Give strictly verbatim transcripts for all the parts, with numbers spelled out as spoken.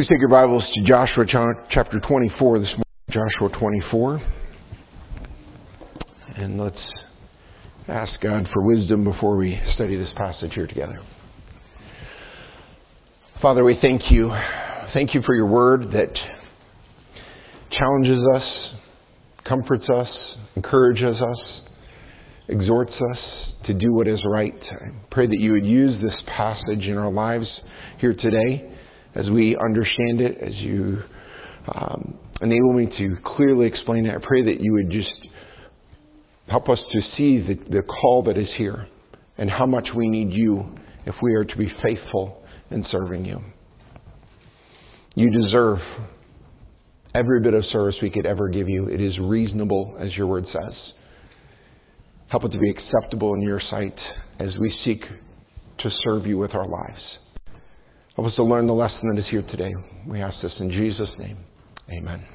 Please take your Bibles to Joshua chapter twenty-four this morning. Joshua twenty-four. And let's ask God for wisdom before we study this passage here together. Father, we thank you. Thank you for your word that challenges us, comforts us, encourages us, exhorts us to do what is right. I pray that you would use this passage in our lives here today as we understand it, as you um, enable me to clearly explain it. I pray that you would just help us to see the, the call that is here and how much we need you if we are to be faithful in serving you. You deserve every bit of service we could ever give you. It is reasonable, as your word says. Help it to be acceptable in your sight as we seek to serve you with our lives. Help us to learn the lesson that is here today. We ask this in Jesus' name. Amen.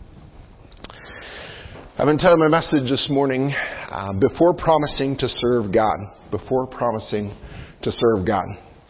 I've been telling my message this morning, uh, before promising to serve God. Before promising to serve God.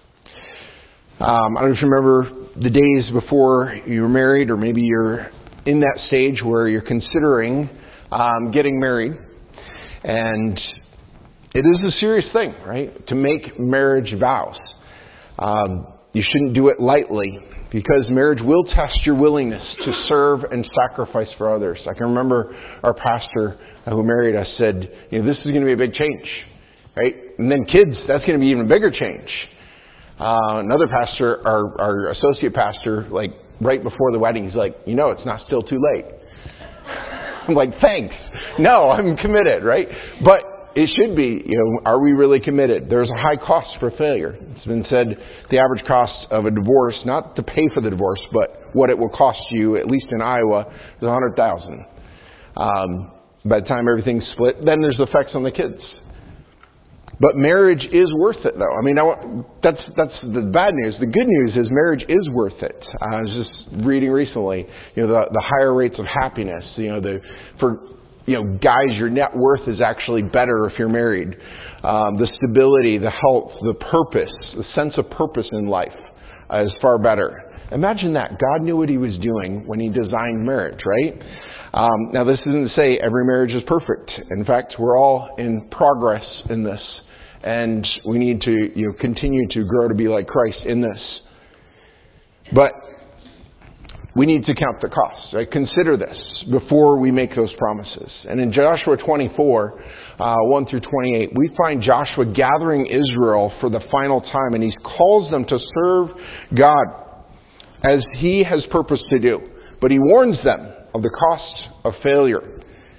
Um, I don't know if you remember the days before you were married, or maybe you're in that stage where you're considering um, getting married. And it is a serious thing, right? To make marriage vows. Um, you shouldn't do it lightly, because marriage will test your willingness to serve and sacrifice for others. I can remember our pastor who married us said, you know, this is going to be a big change, right? And then kids, that's going to be even a bigger change. Uh, another pastor, our, our associate pastor, like right before the wedding, he's like, you know, it's not still too late. I'm like, thanks. No, I'm committed, right? But it should be, you know, are we really committed? There's a high cost for failure. It's been said the average cost of a divorce, not to pay for the divorce, but what it will cost you, at least in Iowa, is one hundred thousand dollars. Um, by the time everything's split, then there's effects on the kids. But marriage is worth it, though. I mean, I, that's that's the bad news. The good news is marriage is worth it. I was just reading recently, you know, the, the higher rates of happiness. You know, the for you know guys, your net worth is actually better if you're married. Um, the stability, the health, the purpose, the sense of purpose in life uh, is far better. Imagine that. God knew what He was doing when He designed marriage, right? Um, now, this isn't to say every marriage is perfect. In fact, we're all in progress in this. And we need to you know, continue to grow to be like Christ in this. But we need to count the cost. Right? Consider this before we make those promises. And in Joshua twenty-four, uh, one through twenty-eight, we find Joshua gathering Israel for the final time. And he calls them to serve God as He has purposed to do. But He warns them of the cost of failure.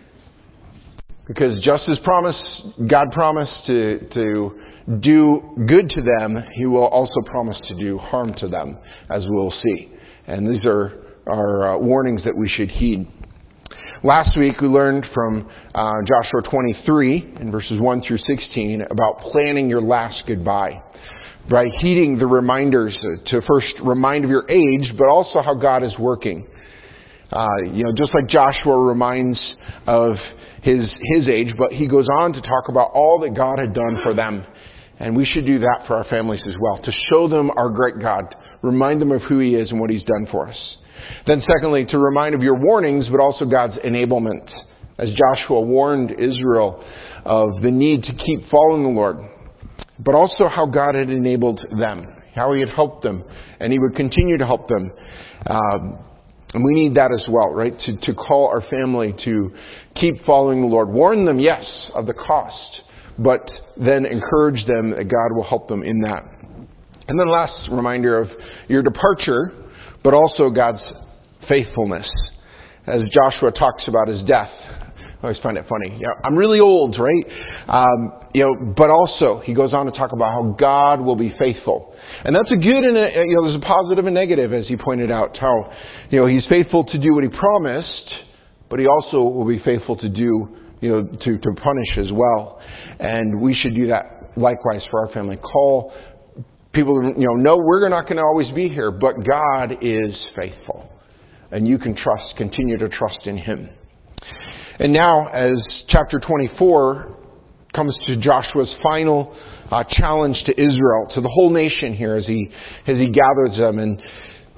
Because just as promised, God promised to, to do good to them, He will also promise to do harm to them, as we'll see. And these are, are uh, warnings that we should heed. Last week we learned from uh, Joshua twenty-three, in verses one through sixteen, about planning your last goodbye. By heeding the reminders to first remind of your age, but also how God is working. Uh, you know, just like Joshua reminds of his his age, but he goes on to talk about all that God had done for them. And we should do that for our families as well, to show them our great God, remind them of who He is and what He's done for us. Then secondly, to remind of your warnings, but also God's enablement. As Joshua warned Israel of the need to keep following the Lord, but also how God had enabled them, how He had helped them, and He would continue to help them. Um, And we need that as well, right? To, to call our family to keep following the Lord. Warn them, yes, of the cost, but then encourage them that God will help them in that. And then last reminder of your departure, but also God's faithfulness. As Joshua talks about his death. I always find it funny. You know, I'm really old, right? Um, you know, but also he goes on to talk about how God will be faithful, and that's a good and a, you know, there's a positive and negative, as he pointed out. How you know He's faithful to do what He promised, but He also will be faithful to do you know to to punish as well, and we should do that likewise for our family. Call people, you know, no, we're not going to always be here, but God is faithful, and you can trust, continue to trust in Him. And now, as chapter twenty-four comes to Joshua's final uh, challenge to Israel, to the whole nation here, as he as he gathers them, and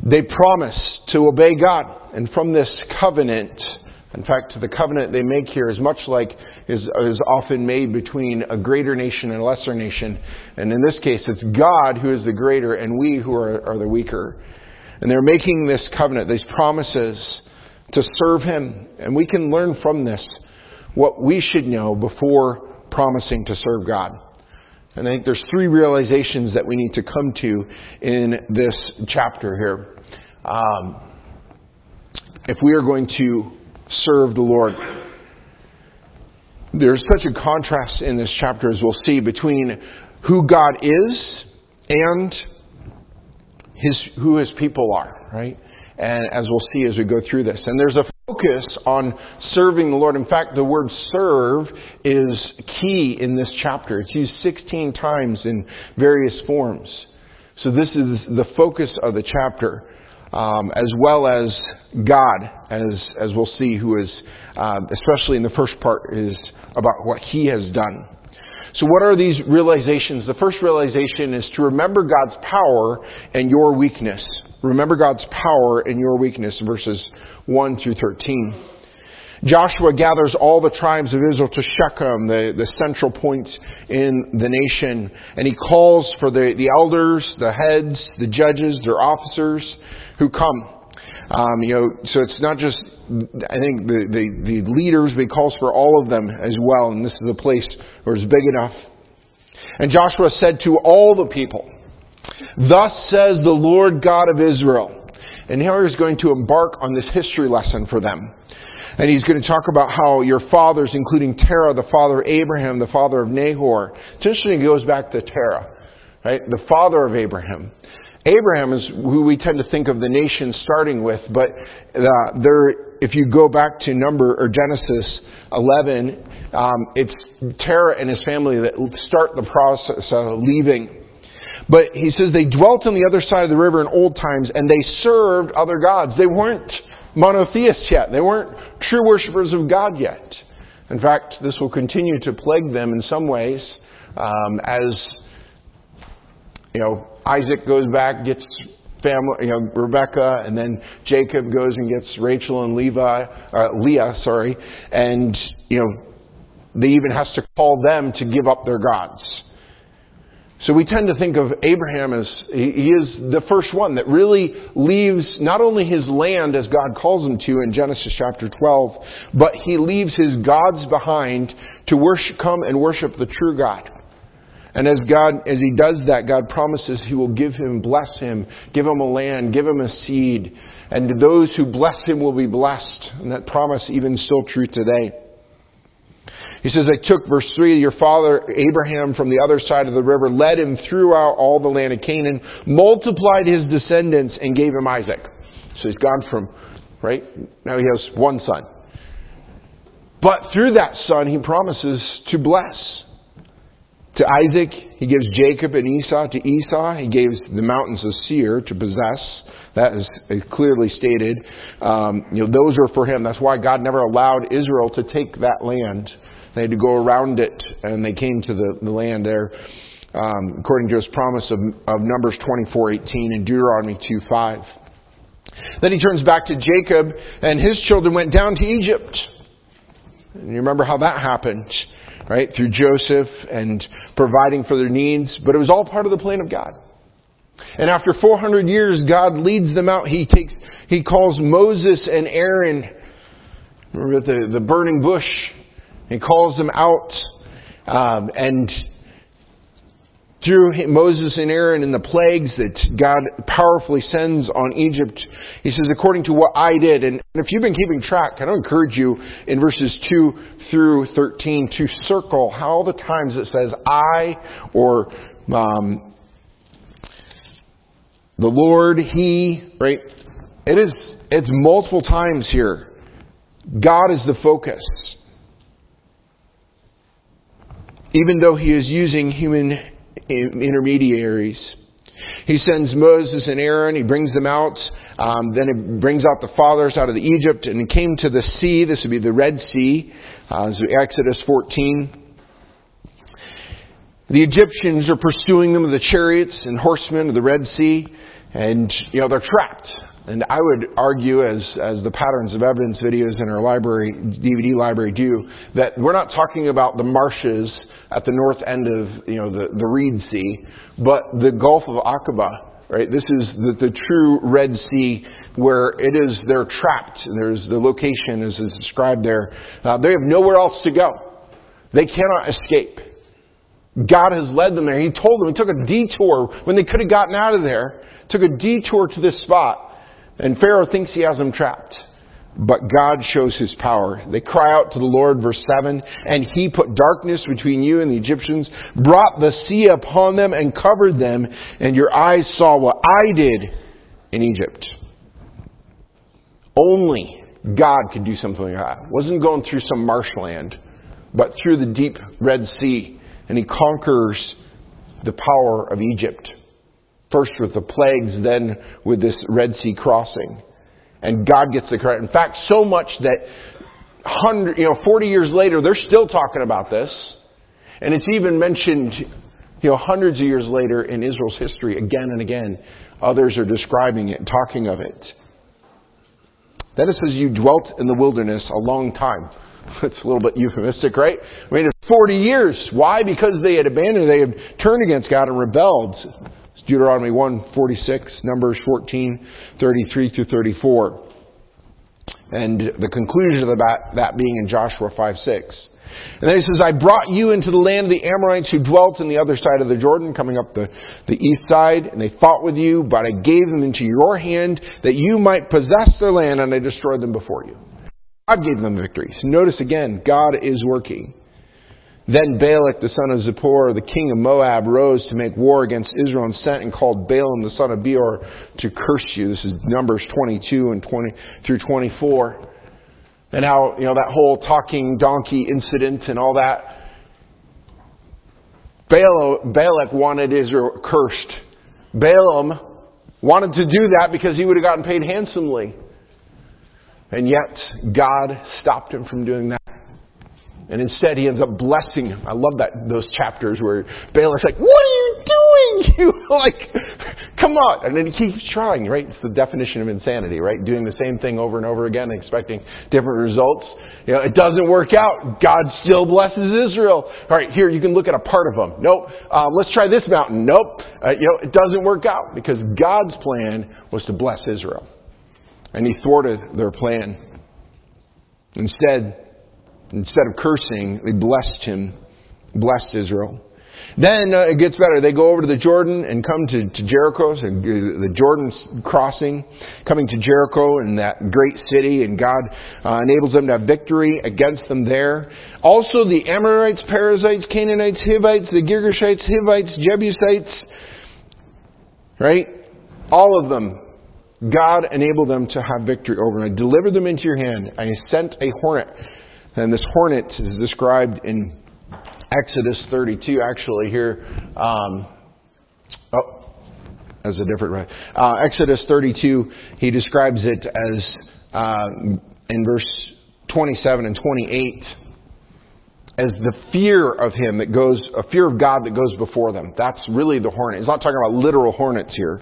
they promise to obey God. And from this covenant, in fact, the covenant they make here is much like is, is often made between a greater nation and a lesser nation. And in this case, it's God who is the greater and we who are, are the weaker. And they're making this covenant, these promises to serve Him. And we can learn from this what we should know before promising to serve God. And I think there's three realizations that we need to come to in this chapter here. Um, if we are going to serve the Lord, there's such a contrast in this chapter, as we'll see, between who God is and his who His people are, right? And as we'll see as we go through this. And there's a focus on serving the Lord. In fact, the word serve is key in this chapter. It's used sixteen times in various forms. So this is the focus of the chapter, um, as well as God, as as we'll see, who is, uh, especially in the first part, is about what He has done. So what are these realizations? The first realization is to remember God's power and your weakness. Remember God's power and your weakness, verses one through thirteen. Joshua gathers all the tribes of Israel to Shechem, the, the central point in the nation. And he calls for the, the elders, the heads, the judges, their officers who come. Um, you know, so it's not just, I think, the, the, the leaders, but he calls for all of them as well. And this is a place where it's big enough. And Joshua said to all the people, "Thus says the Lord God of Israel." And here he's going to embark on this history lesson for them. And he's going to talk about how your fathers, including Terah, the father of Abraham, the father of Nahor. It's interesting, it goes back to Terah, right? The father of Abraham. Abraham is who we tend to think of the nation starting with, but uh, there, if you go back to number or Genesis eleven, um, it's Terah and his family that start the process of leaving. But he says they dwelt on the other side of the river in old times, and they served other gods. They weren't monotheists yet. They weren't true worshipers of God yet. In fact, this will continue to plague them in some ways, um, as you know, Isaac goes back, gets family, you know, Rebecca, and then Jacob goes and gets Rachel and Levi, uh, Leah, sorry, and you know, they even has to call them to give up their gods. So we tend to think of Abraham as, he is the first one that really leaves not only his land as God calls him to in Genesis chapter twelve, but he leaves his gods behind to worship, come and worship the true God. And as God, as he does that, God promises He will give him, bless him, give him a land, give him a seed. And those who bless him will be blessed. And that promise even still true today. He says, I took, verse three, your father Abraham from the other side of the river, led him throughout all the land of Canaan, multiplied his descendants, and gave him Isaac. So he's gone from, right? Now he has one son. But through that son, he promises to bless. To Isaac, he gives Jacob and Esau. To Esau, he gives the mountains of Seir to possess. That is clearly stated. Um, you know, those are for him. That's why God never allowed Israel to take that land. They had to go around it, and they came to the, the land there, um, according to His promise of, of Numbers twenty-four eighteen and Deuteronomy two five. Then he turns back to Jacob, and his children went down to Egypt. And you remember how that happened, right? Through Joseph and providing for their needs. But it was all part of the plan of God. And after four hundred years, God leads them out. He takes, He calls Moses and Aaron, remember the, the burning bush. He calls them out, um, and through Moses and Aaron and the plagues that God powerfully sends on Egypt, He says, according to what I did. And if you've been keeping track, I don't encourage you in verses two through thirteen to circle how the times it says I or um, the Lord, He, right? It is, it's multiple times here. God is the focus. Even though He is using human intermediaries. He sends Moses and Aaron. He brings them out. Um, then He brings out the fathers out of the Egypt. And He came to the sea. This would be the Red Sea. Uh, Exodus fourteen. The Egyptians are pursuing them with the chariots and horsemen of the Red Sea. And, you know, they're trapped. And I would argue, as as the Patterns of Evidence videos in our library, D V D library do, that we're not talking about the marshes at the north end of, you know, the, the Reed Sea, but the Gulf of Aqaba, right? This is the, the true Red Sea, where it is, they're trapped. There's the location as is described there. Uh, they have nowhere else to go. They cannot escape. God has led them there. He told them, He took a detour when they could have gotten out of there, took a detour to this spot. And Pharaoh thinks he has them trapped. But God shows His power. They cry out to the Lord, verse seven, and He put darkness between you and the Egyptians, brought the sea upon them and covered them, and your eyes saw what I did in Egypt. Only God could do something like that. It wasn't going through some marshland, but through the deep Red Sea. And He conquers the power of Egypt. First with the plagues, then with this Red Sea crossing. And God gets the credit. In fact, so much that hundred, you know, forty years later, they're still talking about this. And it's even mentioned, you know, hundreds of years later in Israel's history, again and again. Others are describing it and talking of it. Then it says, you dwelt in the wilderness a long time. It's a little bit euphemistic, right? I mean, it's forty years. Why? Because they had abandoned, they had turned against God and rebelled. Deuteronomy one forty-six, Numbers fourteen thirty-three through thirty-four. And the conclusion of that, that being in Joshua five six. And then He says, I brought you into the land of the Amorites who dwelt on the other side of the Jordan, coming up the, the east side, and they fought with you, but I gave them into your hand that you might possess their land, and I destroyed them before you. God gave them victory. So notice again, God is working. Then Balak, the son of Zippor, the king of Moab, rose to make war against Israel and sent and called Balaam, the son of Beor, to curse you. This is Numbers twenty-two and twenty through twenty-four. And how, you know, that whole talking donkey incident and all that. Balak wanted Israel cursed. Balaam wanted to do that because he would have gotten paid handsomely. And yet, God stopped him from doing that. And instead, he ends up blessing him. I love that those chapters where Balak's like, what are you doing? You like, come on. And then he keeps trying, right? It's the definition of insanity, right? Doing the same thing over and over again, expecting different results. You know, it doesn't work out. God still blesses Israel. All right, here, you can look at a part of them. Nope. Um, let's try this mountain. Nope. Uh, you know, it doesn't work out because God's plan was to bless Israel. And He thwarted their plan. Instead, Instead of cursing, they blessed him, blessed Israel. Then uh, it gets better. They go over to the Jordan and come to, to Jericho, so the Jordan crossing, coming to Jericho and that great city, and God uh, enables them to have victory against them there. Also the Amorites, Perizzites, Canaanites, Hivites, the Girgashites, Hivites, Jebusites, right? All of them, God enabled them to have victory over them. I delivered them into your hand, and I sent a hornet. And this hornet is described in Exodus thirty-two, actually, here. Um, oh, that's a different right. Uh, Exodus thirty-two, he describes it as, uh, in verse twenty-seven and twenty-eight, as the fear of him that goes, a fear of God that goes before them. That's really the hornet. He's not talking about literal hornets here.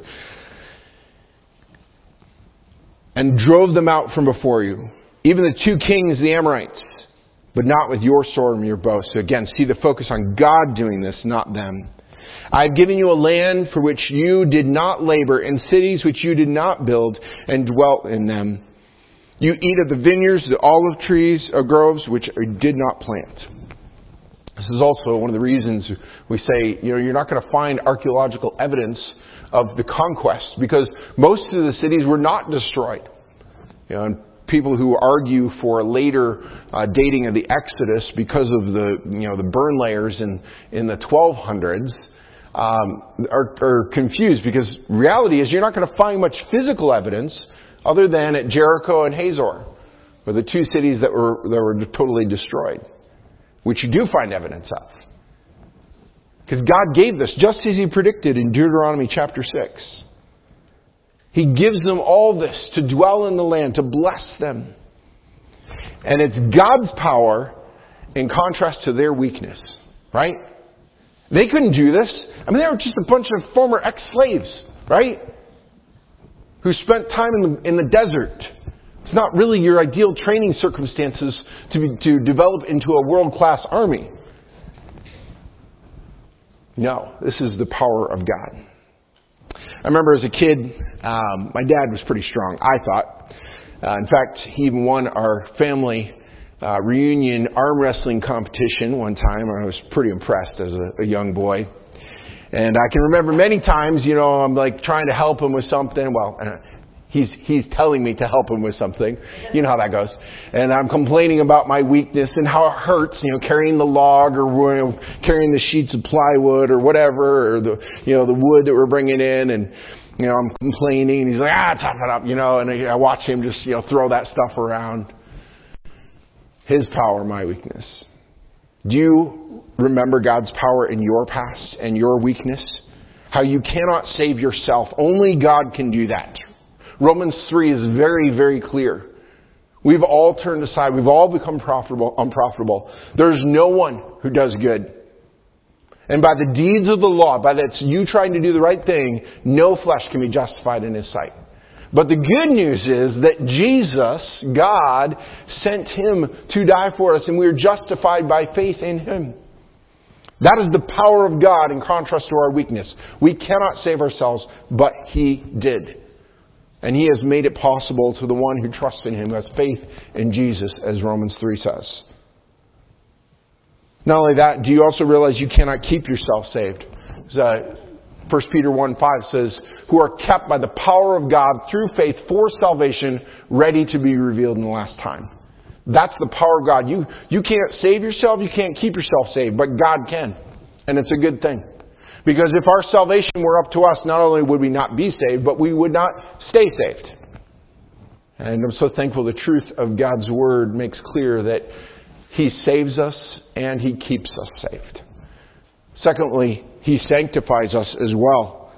And drove them out from before you, even the two kings, the Amorites, but not with your sword and your bow. So again, see the focus on God doing this, not them. I have given you a land for which you did not labor, and cities which you did not build, and dwelt in them. You eat of the vineyards, the olive trees, or groves which you did not plant. This is also one of the reasons we say, you know, you're not going to find archaeological evidence of the conquest, because most of the cities were not destroyed. You know, and people who argue for a later uh, dating of the Exodus because of the, you know, the burn layers in, in the twelve hundreds um, are, are confused, because reality is you're not going to find much physical evidence other than at Jericho and Hazor, or the two cities that were that were totally destroyed, which you do find evidence of. Because God gave this just as He predicted in Deuteronomy chapter six. He gives them all this to dwell in the land, to bless them. And it's God's power in contrast to their weakness. Right? They couldn't do this. I mean, they were just a bunch of former ex-slaves. Right? who spent time in the, in the desert. It's not really your ideal training circumstances to, be, to develop into a world-class army. No, this is the power of God. I remember as a kid, um, my dad was pretty strong, I thought. Uh, in fact, he even won our family uh, reunion arm wrestling competition one time. I was pretty impressed as a, a young boy. And I can remember many times, you know, I'm like trying to help him with something. Well, uh, he's he's telling me to help him with something. You know how that goes. And I'm complaining about my weakness and how it hurts, you know, carrying the log or you know, carrying the sheets of plywood or whatever, or the you know the wood that we're bringing in. And you know, I'm complaining. And he's like, ah, tough it up, you know. And I, I watch him just you know throw that stuff around. His power, my weakness. Do you remember God's power in your past and your weakness? How you cannot save yourself. Only God can do that. Romans three is very, very clear. We've all turned aside. We've all become profitable, unprofitable. There's no one who does good. And by the deeds of the law, by that you trying to do the right thing, no flesh can be justified in His sight. But the good news is that Jesus, God, sent Him to die for us, and we are justified by faith in Him. That is the power of God in contrast to our weakness. We cannot save ourselves, but He did. And He has made it possible to the one who trusts in Him, who has faith in Jesus, as Romans three says. Not only that, do you also realize you cannot keep yourself saved? Uh, First Peter one five says, who are kept by the power of God through faith for salvation, ready to be revealed in the last time. That's the power of God. You, you can't save yourself, you can't keep yourself saved, but God can. And it's a good thing. Because if our salvation were up to us, not only would we not be saved, but we would not stay saved. And I'm so thankful the truth of God's Word makes clear that He saves us and He keeps us saved. Secondly, He sanctifies us as well.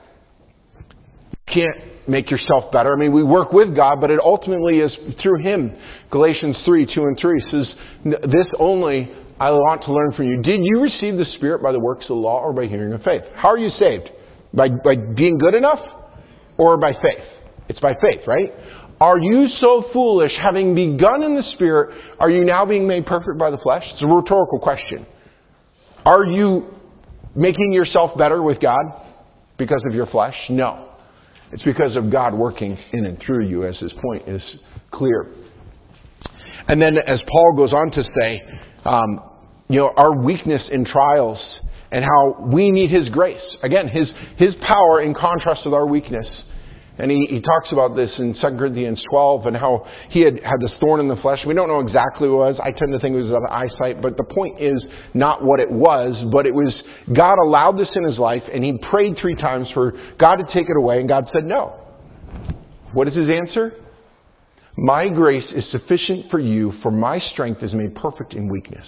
You can't make yourself better. I mean, we work with God, but it ultimately is through Him. Galatians three, two and three says, this only I want to learn from you. Did you receive the Spirit by the works of the law or by hearing of faith? How are you saved? By, by being good enough or by faith? It's by faith, right? Are you so foolish, having begun in the Spirit, are you now being made perfect by the flesh? It's a rhetorical question. Are you making yourself better with God because of your flesh? No. It's because of God working in and through you, as his point is clear. And then as Paul goes on to say, um, you know, our weakness in trials and how we need His grace. Again, His His power in contrast with our weakness. And he, he talks about this in Second Corinthians twelve and how he had had this thorn in the flesh. We don't know exactly what it was. I tend to think it was of eyesight. But the point is not what it was, but it was God allowed this in his life, and he prayed three times for God to take it away, and God said no. What is his answer? My grace is sufficient for you, for my strength is made perfect in weakness.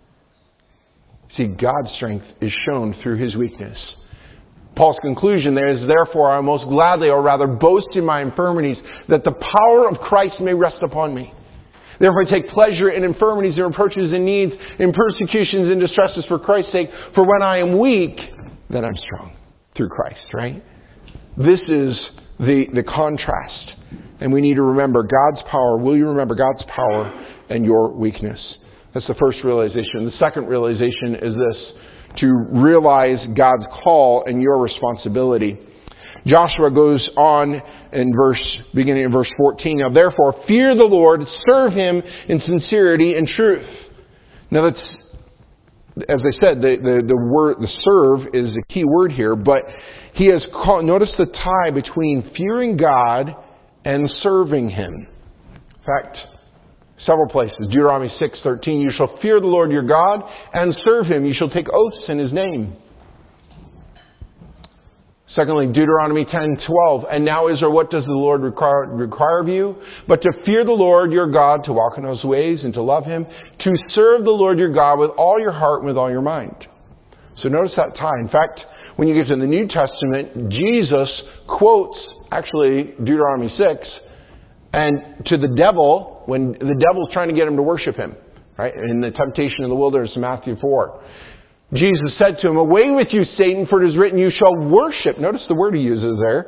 See, God's strength is shown through his weakness. Paul's conclusion there is, therefore, I most gladly, or rather boast in my infirmities, that the power of Christ may rest upon me. Therefore, I take pleasure in infirmities and reproaches and needs, in persecutions and distresses for Christ's sake. For when I am weak, then I'm strong through Christ, right? This is the, the contrast. And we need to remember God's power. Will you remember God's power and your weakness? That's the first realization. The second realization is this: to realize God's call and your responsibility. Joshua goes on in verse, beginning in verse fourteen. Now therefore, fear the Lord, serve Him in sincerity and truth. Now that's, as I said, the, the, the word, the serve is a key word here, but he has called, notice the tie between fearing God and serving Him. In fact, several places. Deuteronomy six thirteen, you shall fear the Lord your God and serve Him. You shall take oaths in His name. Secondly, Deuteronomy ten twelve, and now Israel, what does the Lord require, require of you? But to fear the Lord your God, to walk in His ways and to love Him, to serve the Lord your God with all your heart and with all your mind. So notice that tie. In fact, when you get to the New Testament, Jesus quotes, actually, Deuteronomy six, and to the devil, when the devil's trying to get him to worship him, right? In the temptation in the wilderness in Matthew four. Jesus said to him, away with you, Satan, for it is written, you shall worship. Notice the word he uses there.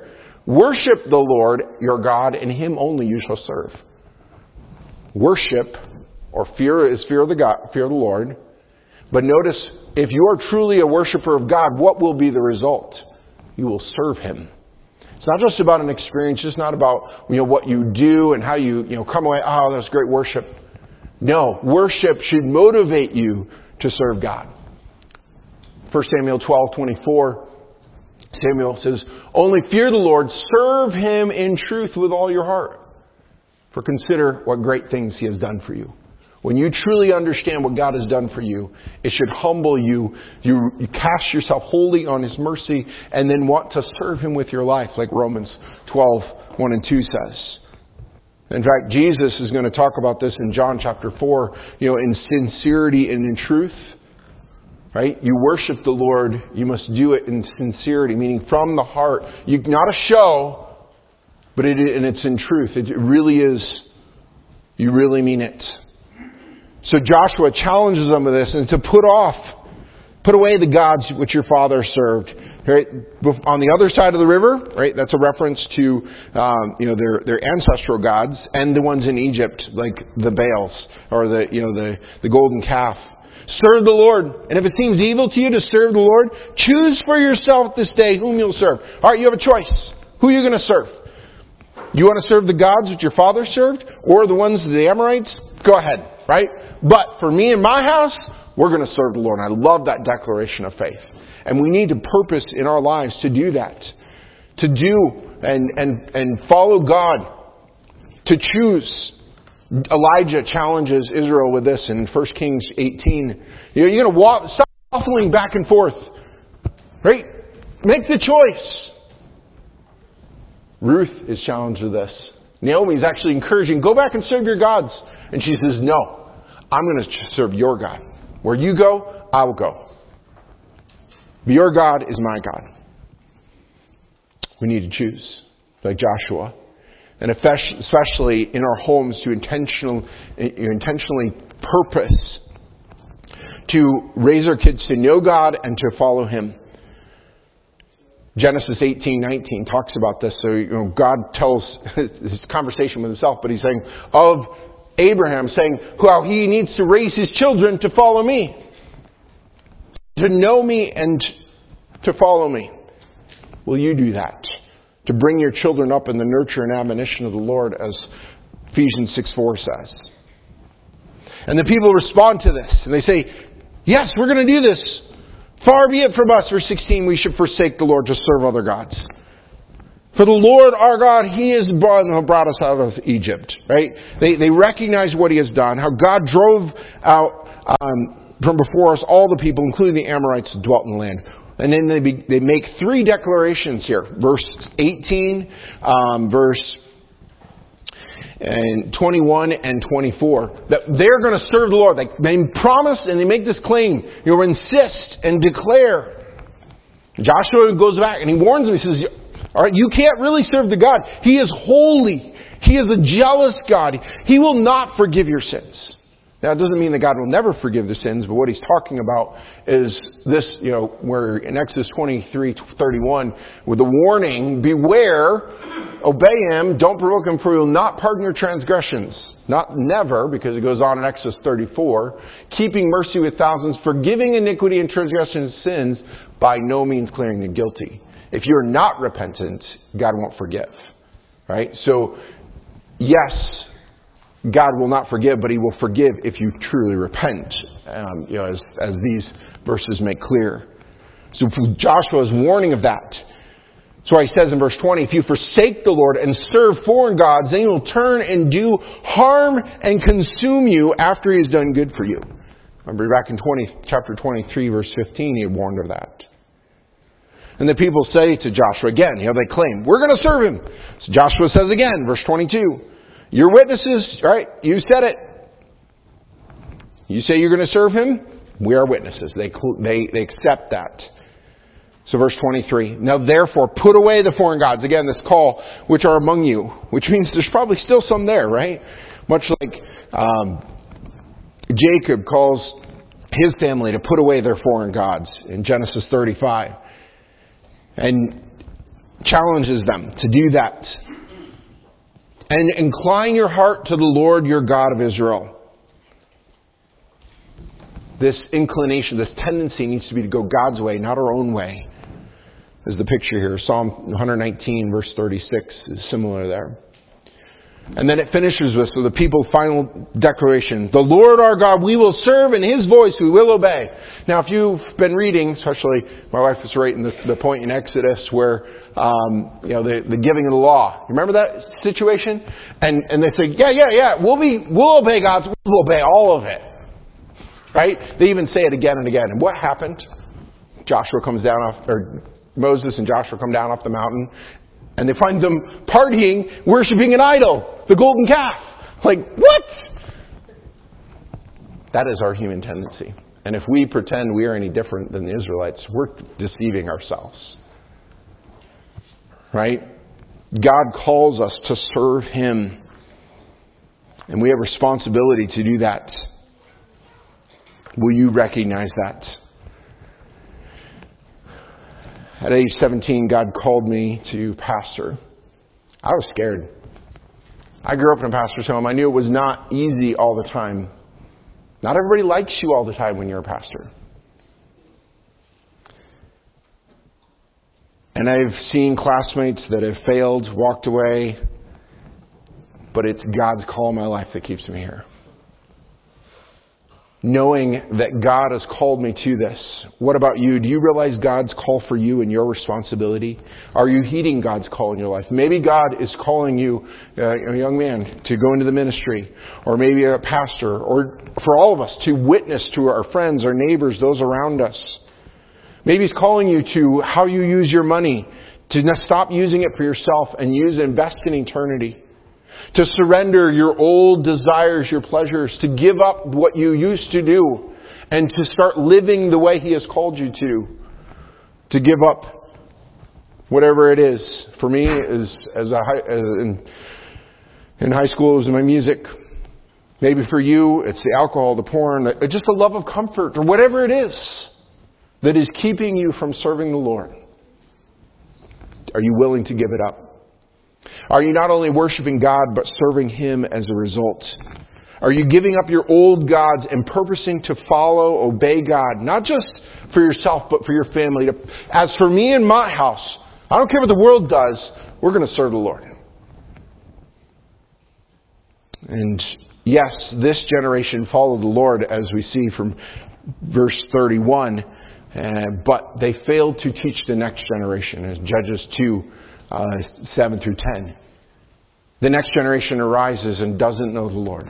Worship the Lord your God, and Him only you shall serve. Worship, or fear, is fear of the God, fear of the Lord. But notice, if you are truly a worshiper of God, what will be the result? You will serve Him. It's not just about an experience. It's not about, you know, what you do and how you, you know, come away, oh, that was great worship. No, worship should motivate you to serve God. First Samuel twelve twenty-four, Samuel says, only fear the Lord, serve Him in truth with all your heart. For consider what great things He has done for you. When you truly understand what God has done for you, it should humble you. You, you cast yourself wholly on His mercy and then want to serve Him with your life, like Romans twelve, one and two says. In fact, Jesus is going to talk about this in John chapter four, you know, in sincerity and in truth. Right? You worship the Lord, you must do it in sincerity, meaning from the heart. You, not a show, but it, and it's in truth. It really is, you really mean it. So Joshua challenges them with this and to put off, put away the gods which your father served. Right? On the other side of the river, right? That's a reference to um, you know their their ancestral gods and the ones in Egypt, like the Baals or the you know the the golden calf. Serve the Lord, and if it seems evil to you to serve the Lord, choose for yourself this day whom you'll serve. All right, you have a choice. Who are you going to serve? You want to serve the gods which your father served, or the ones of the Amorites? Go ahead, right? But for me and my house, we're going to serve the Lord. And I love that declaration of faith. And we need to purpose in our lives to do that. To do and, and, and follow God. To choose. Elijah challenges Israel with this in First Kings eighteen. You know, you're going to walk, stop waffling back and forth. Right? Make the choice. Ruth is challenged with this. Naomi is actually encouraging, go back and serve your gods. And she says, no, I'm going to serve your God. Where you go, I will go. But your God is my God. We need to choose, like Joshua. And especially in our homes to intentional, intentionally purpose to raise our kids to know God and to follow Him. Genesis eighteen nineteen talks about this. So, you know, God tells his conversation with Himself, but He's saying of Abraham, saying how he needs to raise his children to follow me, to know me and to follow me. Will you do that? To bring your children up in the nurture and admonition of the Lord, as Ephesians six four says. And the people respond to this, and they say, yes, we're going to do this. Far be it from us, verse sixteen, we should forsake the Lord to serve other gods. For the Lord our God, He has brought, brought us out of Egypt. Right? They, they recognize what He has done, how God drove out um, from before us all the people, including the Amorites, who dwelt in the land. And then they be, they make three declarations here. Verse eighteen, um, verse and twenty-one and twenty-four. That they're going to serve the Lord. They, they promise and they make this claim. You know, insist and declare. Joshua goes back and he warns them. He says, all right, you can't really serve the God. He is holy. He is a jealous God. He will not forgive your sins. Now, it doesn't mean that God will never forgive the sins, but what He's talking about is this, you know, where in Exodus twenty-three thirty-one, with the warning, beware, obey Him, don't provoke Him, for He will not pardon your transgressions. Not never, because it goes on in Exodus thirty-four, keeping mercy with thousands, forgiving iniquity and transgression and sins, by no means clearing the guilty. If you're not repentant, God won't forgive. Right? So, yes, God will not forgive, but He will forgive if you truly repent, um, you know, as, as these verses make clear. So Joshua is warning of that. So He says in verse twenty, if you forsake the Lord and serve foreign gods, then He will turn and do harm and consume you after He has done good for you. Remember back in twenty, chapter twenty-three, verse fifteen, He had warned of that. And the people say to Joshua again, you know, they claim, we're going to serve Him. So Joshua says again, verse twenty-two, your witnesses, right? You said it. You say you're going to serve Him? We are witnesses. They, they, they accept that. So verse twenty-three, now therefore put away the foreign gods. Again, this call, which are among you. Which means there's probably still some there, right? Much like um, Jacob calls his family to put away their foreign gods in Genesis thirty-five. And challenges them to do that. And incline your heart to the Lord your God of Israel. This inclination, this tendency needs to be to go God's way, not our own way. Is the picture here. Psalm one nineteen, verse thirty-six is similar there. And then it finishes with so the people's final declaration. The Lord our God we will serve, and His voice we will obey. Now if you've been reading, especially my wife was right in the, the point in Exodus where um, you know the, the giving of the law. You remember that situation? And and they say, yeah, yeah, yeah, we'll be we'll obey God's, we'll obey all of it. Right? They even say it again and again. And what happened? Joshua comes down off or Moses and Joshua come down off the mountain, and they find them partying, worshiping an idol, the golden calf. Like, what? That is our human tendency. And if we pretend we are any different than the Israelites, we're deceiving ourselves. Right? God calls us to serve Him. And we have responsibility to do that. Will you recognize that? At age seventeen, God called me to pastor. I was scared. I grew up in a pastor's home. I knew it was not easy all the time. Not everybody likes you all the time when you're a pastor. And I've seen classmates that have failed, walked away. But it's God's call in my life that keeps me here. Knowing that God has called me to this. What about you? Do you realize God's call for you and your responsibility? Are you heeding God's call in your life? Maybe God is calling you, uh, a young man, to go into the ministry. Or maybe a pastor. Or for all of us, to witness to our friends, our neighbors, those around us. Maybe He's calling you to how you use your money. To stop using it for yourself and use it, invest in eternity. To surrender your old desires, your pleasures, to give up what you used to do and to start living the way He has called you to. To give up whatever it is. For me, as, as, a, as in, in high school, it was my music. Maybe for you, it's the alcohol, the porn, just a love of comfort or whatever it is that is keeping you from serving the Lord. Are you willing to give it up? Are you not only worshiping God, but serving Him as a result? Are you giving up your old gods and purposing to follow, obey God, not just for yourself, but for your family? As for me and my house, I don't care what the world does, we're going to serve the Lord. And yes, this generation followed the Lord, as we see from verse thirty-one, uh, but they failed to teach the next generation, as Judges two, Uh, seven through ten. The next generation arises and doesn't know the Lord.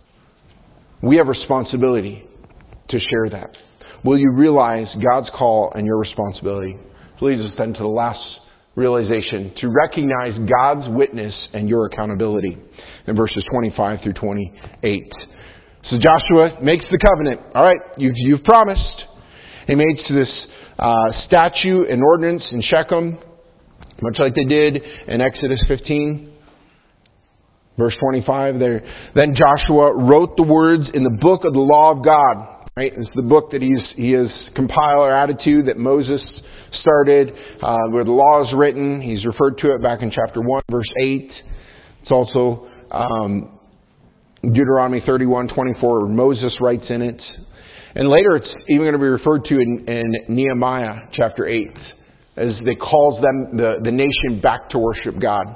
We have responsibility to share that. Will you realize God's call and your responsibility? Leads us then to the last realization, to recognize God's witness and your accountability in verses twenty-five through twenty-eight. So Joshua makes the covenant. All right, you've, you've promised. He makes this uh, statute and ordinance in Shechem, much like they did in Exodus fifteen, verse twenty-five there. Then Joshua wrote the words in the book of the law of God. Right? It's the book that he's, he has compiled or added to that Moses started, uh, where the law is written. He's referred to it back in chapter one, verse eight. It's also um, Deuteronomy thirty-one, twenty-four, where Moses writes in it. And later it's even going to be referred to in, in Nehemiah chapter eight. As they calls them the, the nation back to worship God.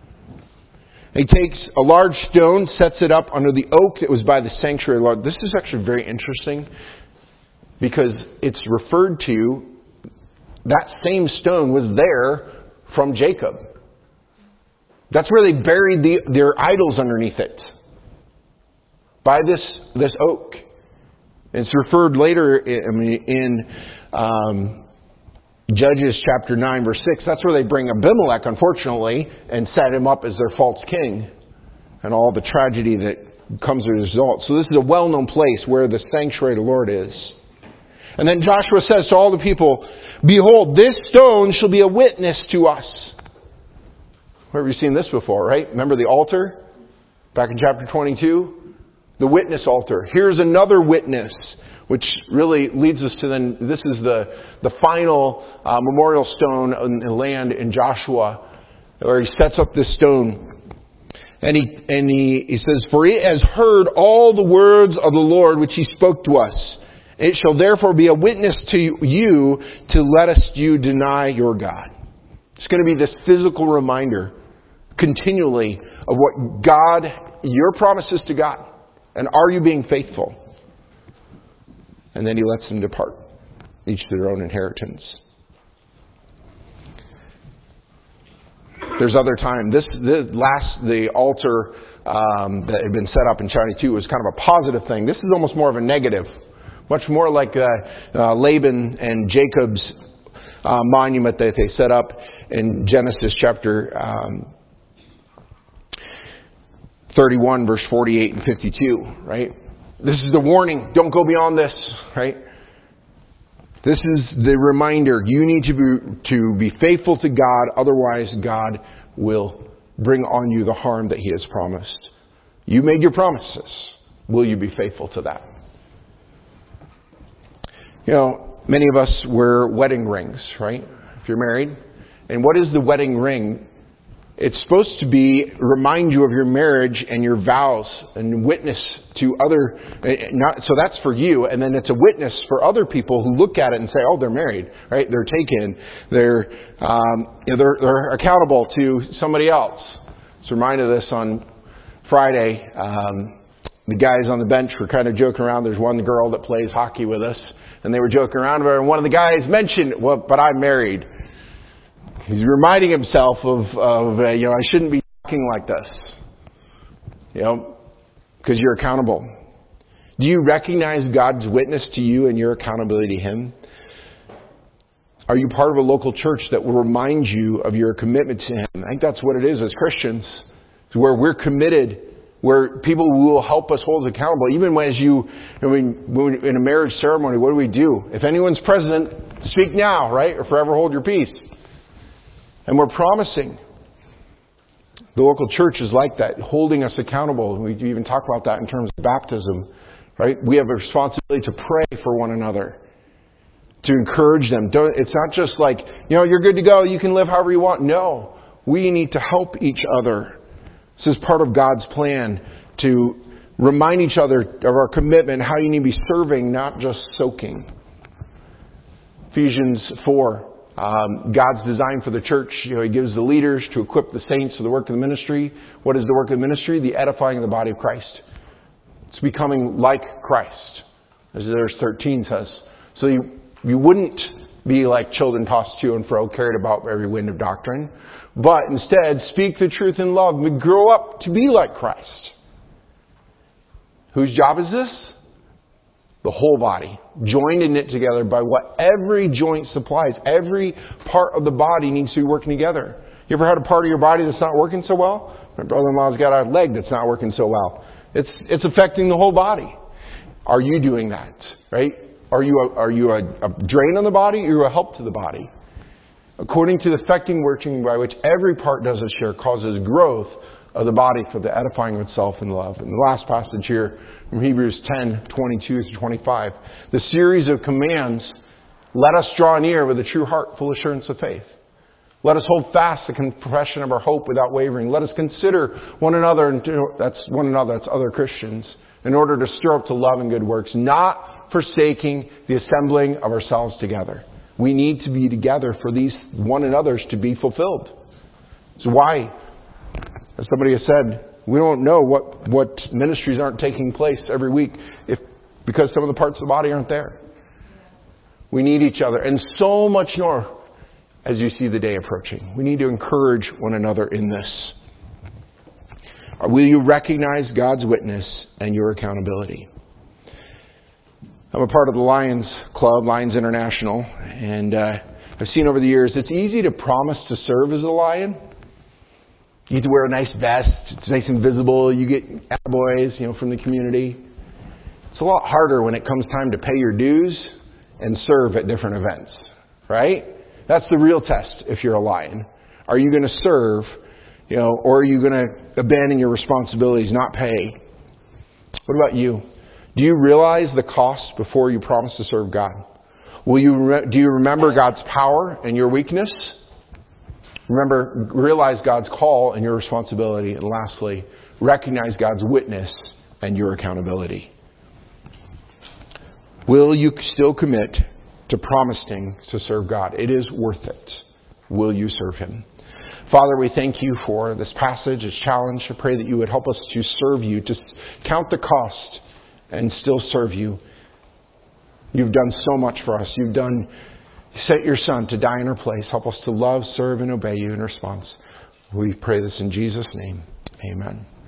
He takes a large stone, sets it up under the oak that was by the sanctuary Lord. This is actually very interesting because it's referred to, that same stone was there from Jacob. That's where they buried the, their idols underneath it. By this, this oak. It's referred later in, in um, Judges chapter nine, verse six. That's where they bring Abimelech, unfortunately, and set him up as their false king. And all the tragedy that comes as a result. So this is a well-known place where the sanctuary of the Lord is. And then Joshua says to all the people, "Behold, this stone shall be a witness to us." Where have you seen this before, right? Remember the altar? Back in chapter twenty-two? The witness altar. Here's another witness. which really leads us to then, this is the, the final uh, memorial stone in the land in Joshua, where he sets up this stone. And he, and he, he says, "For it has heard all the words of the Lord which he spoke to us. It shall therefore be a witness to you to let us you deny your God." It's going to be this physical reminder continually of what God, your promises to God. And are you being faithful? And then he lets them depart, each to their own inheritance. There's other time. This, this last, the altar um, that had been set up in China too was kind of a positive thing. This is almost more of a negative. Much more like uh, uh, Laban and Jacob's uh, monument that they set up in Genesis chapter um, thirty-one, verse forty-eight and fifty-two, right? This is the warning. Don't go beyond this, right? This is the reminder. You need to be, to be faithful to God. Otherwise, God will bring on you the harm that He has promised. You made your promises. Will you be faithful to that? You know, many of us wear wedding rings, right? If you're married. And what is the wedding ring? It's supposed to be remind you of your marriage and your vows and witness to other. Not, so that's for you, and then it's a witness for other people who look at it and say, "Oh, they're married, right? They're taken. They're um, you know, they're, they're accountable to somebody else." I was reminded of this on Friday. Um, the guys on the bench were kind of joking around. There's one girl that plays hockey with us, and they were joking around about her. And one of the guys mentioned, "Well, but I'm married." He's reminding himself of, of uh, you know, I shouldn't be talking like this. You know, because you're accountable. Do you recognize God's witness to you and your accountability to Him? Are you part of a local church that will remind you of your commitment to Him? I think that's what it is as Christians. It's where we're committed, where people will help us hold us accountable. Even as you, I mean, when, in a marriage ceremony, what do we do? If anyone's present, speak now, right? Or forever hold your peace. And we're promising. The local church is like that, holding us accountable. We even talk about that in terms of baptism, right? We have a responsibility to pray for one another, to encourage them. Don't, it's not just like, you know, you're good to go, you can live however you want. No, we need to help each other. This is part of God's plan to remind each other of our commitment, how you need to be serving, not just soaking. Ephesians four. Um, God's design for the church, you know, He gives the leaders to equip the saints for the work of the ministry. What is the work of the ministry? The edifying of the body of Christ. It's becoming like Christ, as verse thirteen says. So you, you wouldn't be like children tossed to and fro, carried about by every wind of doctrine, but instead speak the truth in love, but grow up to be like Christ. Whose job is this? The whole body, joined and knit together by what every joint supplies. Every part of the body needs to be working together. You ever had a part of your body that's not working so well? My brother-in-law's got a leg that's not working so well. It's it's affecting the whole body. Are you doing that? Right? Are you a, are you a, a drain on the body, or are you a help to the body? According to the effecting working by which every part does its share, causes growth of the body for the edifying of itself in love. And the last passage here from Hebrews ten, twenty-two through twenty-five. The series of commands, let us draw near with a true heart, full assurance of faith. Let us hold fast the confession of our hope without wavering. Let us consider one another, and that's one another, that's other Christians, in order to stir up to love and good works, not forsaking the assembling of ourselves together. We need to be together for these one another's to be fulfilled. So why? As somebody has said, we don't know what, what ministries aren't taking place every week if because some of the parts of the body aren't there. We need each other. And so much more as you see the day approaching. We need to encourage one another in this. Will you recognize God's witness and your accountability? I'm a part of the Lions Club, Lions International, and uh, I've seen over the years it's easy to promise to serve as a lion. You get to wear a nice vest. It's nice and visible. You get attaboys, you know, from the community. It's a lot harder when it comes time to pay your dues and serve at different events, right? That's the real test if you're a lion. Are you going to serve, you know, or are you going to abandon your responsibilities, not pay? What about you? Do you realize the cost before you promise to serve God? Will you re- do you remember God's power and your weakness? Remember, realize God's call and your responsibility. And lastly, recognize God's witness and your accountability. Will you still commit to promising to serve God? It is worth it. Will you serve Him? Father, we thank you for this passage, this challenge. I pray that you would help us to serve you, to count the cost and still serve you. You've done so much for us. You've done, you sent your Son to die in our place. Help us to love, serve, and obey you in response. We pray this in Jesus' name. Amen.